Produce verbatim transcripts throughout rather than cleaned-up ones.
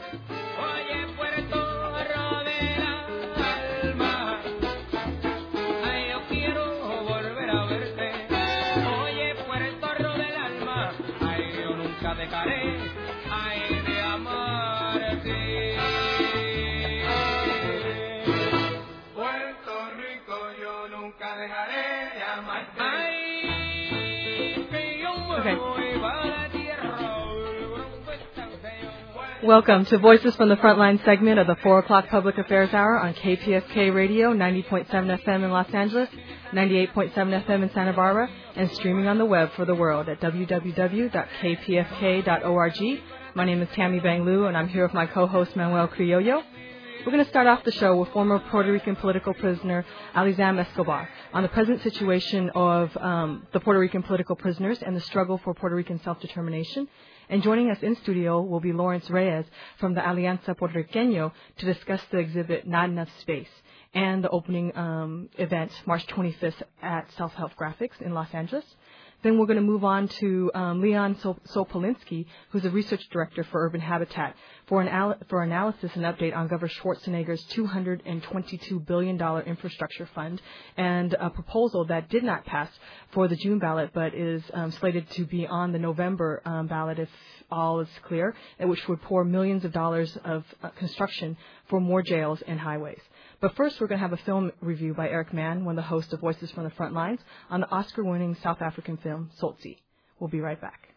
Welcome to Voices from the Frontline segment of the four o'clock Public Affairs Hour on K P F K Radio, ninety point seven F M in Los Angeles, ninety-eight point seven F M in Santa Barbara, and streaming on the web for the world at w w w dot k p f k dot org. My name is Tammy Bang Liu, and I'm here with my co-host Manuel Criollo. We're going to start off the show with former Puerto Rican political prisoner Alizam Escobar on the present situation of um, the Puerto Rican political prisoners and the struggle for Puerto Rican self-determination. And joining us in studio will be Lawrence Reyes from the Alianza Puertorriqueño to discuss the exhibit Not Enough Space and the opening um, event March twenty-fifth at Self-Help Graphics in Los Angeles. Then we're going to move on to um, Leon Sopolinsky, who's a research director for Urban Habitat, for an al- for analysis and update on Governor Schwarzenegger's two hundred twenty-two billion dollars infrastructure fund and a proposal that did not pass for the June ballot but is um, slated to be on the November um, ballot if all is clear, which would pour millions of dollars of uh, construction for more jails and highways. But first, we're going to have a film review by Eric Mann, one of the hosts of Voices from the Front Lines, on the Oscar-winning South African film Tsotsi. We'll be right back.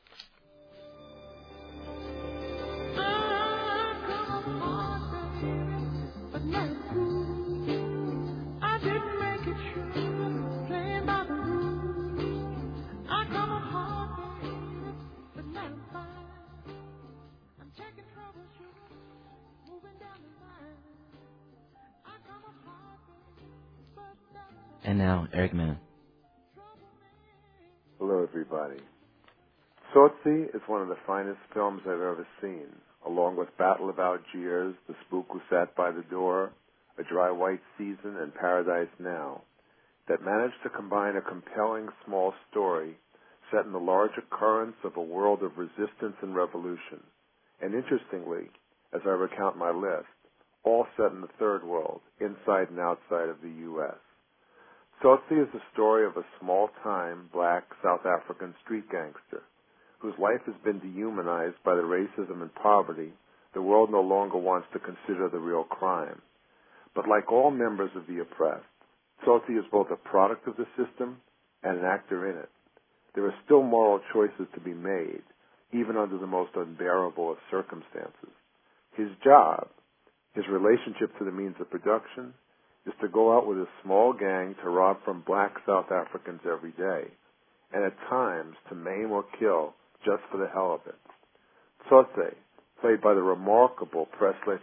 And now, Eric Mann. Hello, everybody. Tsotsi is one of the finest films I've ever seen, along with Battle of Algiers, The Spook Who Sat by the Door, A Dry White Season, and Paradise Now, that managed to combine a compelling small story set in the larger currents of a world of resistance and revolution, and interestingly, as I recount my list, all set in the Third World, inside and outside of the U S Tsotsi is the story of a small-time black South African street gangster whose life has been dehumanized by the racism and poverty the world no longer wants to consider the real crime. But like all members of the oppressed, Tsotsi is both a product of the system and an actor in it. There are still moral choices to be made, even under the most unbearable of circumstances. His job, his relationship to the means of production, is to go out with a small gang to rob from black South Africans every day, and at times to maim or kill just for the hell of it. Tsotsi, played by the remarkable Presley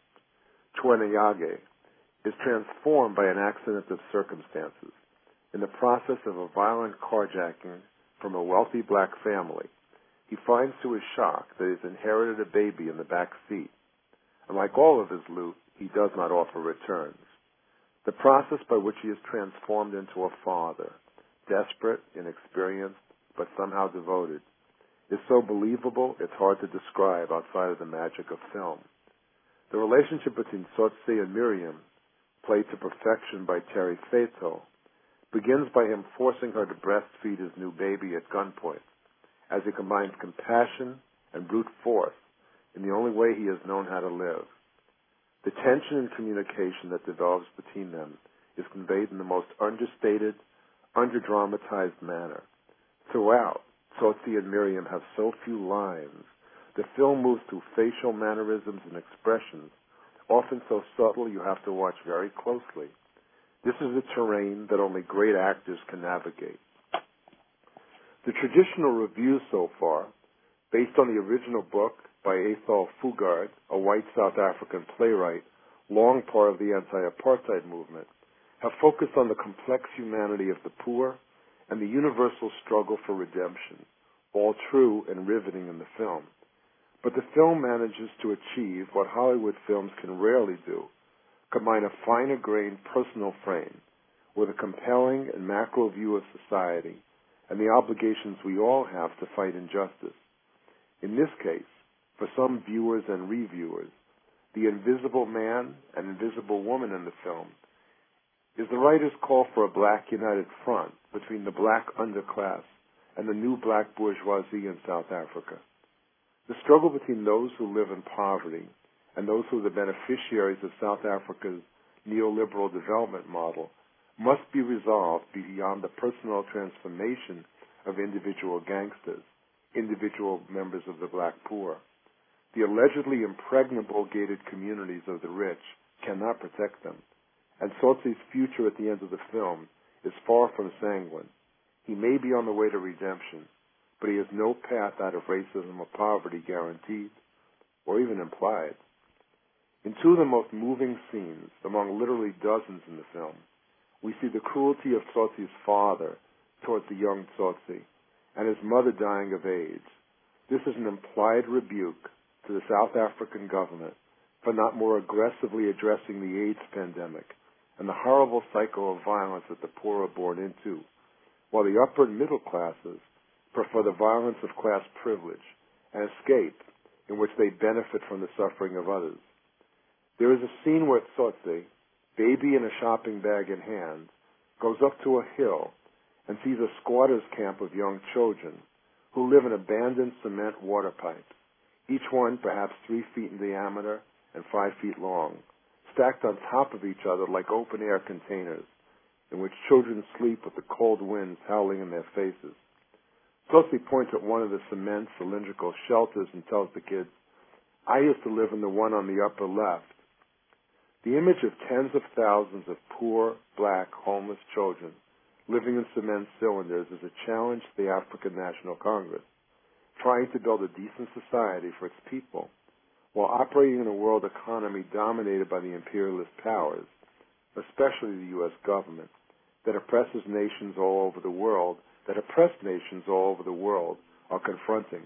Chweneyagae, is transformed by an accident of circumstances. In the process of a violent carjacking from a wealthy black family, he finds to his shock that he's inherited a baby in the back seat, and like all of his loot, he does not offer returns. The process by which he is transformed into a father, desperate, inexperienced, but somehow devoted, is so believable it's hard to describe outside of the magic of film. The relationship between Tsotsi and Miriam, played to perfection by Terry Fato, begins by him forcing her to breastfeed his new baby at gunpoint, as he combines compassion and brute force in the only way he has known how to live. The tension and communication that develops between them is conveyed in the most understated, under-dramatized manner. Throughout, Tsotsi and Miriam have so few lines. The film moves through facial mannerisms and expressions, often so subtle you have to watch very closely. This is a terrain that only great actors can navigate. The traditional reviews so far, based on the original book by Ethel Fugard, a white South African playwright, long part of the anti-apartheid movement, have focused on the complex humanity of the poor and the universal struggle for redemption, all true and riveting in the film. But the film manages to achieve what Hollywood films can rarely do, combine a finer-grained personal frame with a compelling and macro view of society and the obligations we all have to fight injustice. In this case, for some viewers and reviewers, the invisible man and invisible woman in the film is the writer's call for a black united front between the black underclass and the new black bourgeoisie in South Africa. The struggle between those who live in poverty and those who are the beneficiaries of South Africa's neoliberal development model must be resolved beyond the personal transformation of individual gangsters, individual members of the black poor. The allegedly impregnable gated communities of the rich cannot protect them, and Tsotsi's future at the end of the film is far from sanguine. He may be on the way to redemption, but he has no path out of racism or poverty guaranteed, or even implied. In two of the most moving scenes, among literally dozens in the film, we see the cruelty of Tsotsi's father towards the young Tsotsi and his mother dying of AIDS. This is an implied rebuke to the South African government for not more aggressively addressing the AIDS pandemic and the horrible cycle of violence that the poor are born into, while the upper and middle classes prefer the violence of class privilege and escape in which they benefit from the suffering of others. There is a scene where Tsotsi, baby in a shopping bag in hand, goes up to a hill and sees a squatter's camp of young children who live in abandoned cement water pipes, each one perhaps three feet in diameter and five feet long, stacked on top of each other like open-air containers in which children sleep with the cold winds howling in their faces. Tsotsi points at one of the cement cylindrical shelters and tells the kids, "I used to live in the one on the upper left." The image of tens of thousands of poor, black, homeless children living in cement cylinders is a challenge to the African National Congress, trying to build a decent society for its people, while operating in a world economy dominated by the imperialist powers, especially the U S government, that oppresses nations all over the world, that oppressed nations all over the world are confronting.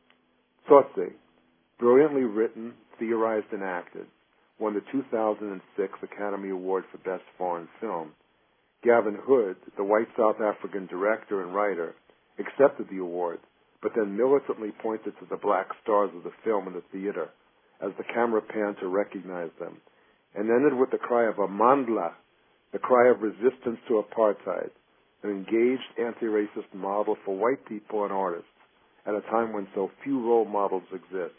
Tsotsi, brilliantly written, theorized, and acted, won the two thousand six Academy Award for Best Foreign Film. Gavin Hood, the white South African director and writer, accepted the award, but then militantly pointed to the black stars of the film in the theater as the camera panned to recognize them, and ended with the cry of Amandla, the cry of resistance to apartheid, an engaged anti-racist model for white people and artists at a time when so few role models exist.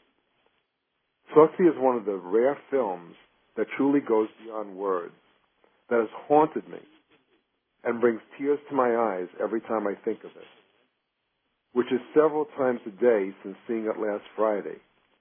Tsotsi is one of the rare films that truly goes beyond words, that has haunted me and brings tears to my eyes every time I think of it, which is several times a day since seeing it last Friday.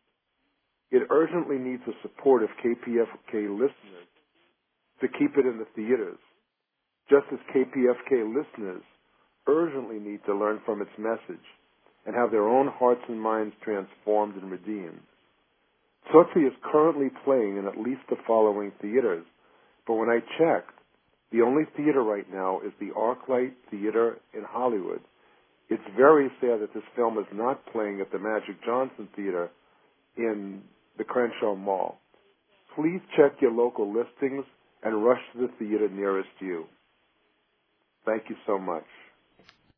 It urgently needs the support of K P F K listeners to keep it in the theaters, just as K P F K listeners urgently need to learn from its message and have their own hearts and minds transformed and redeemed. Tsotsi is currently playing in at least the following theaters, but when I checked, the only theater right now is the ArcLight Theater in Hollywood. It's very sad that this film is not playing at the Magic Johnson Theater in the Crenshaw Mall. Please check your local listings and rush to the theater nearest you. Thank you so much.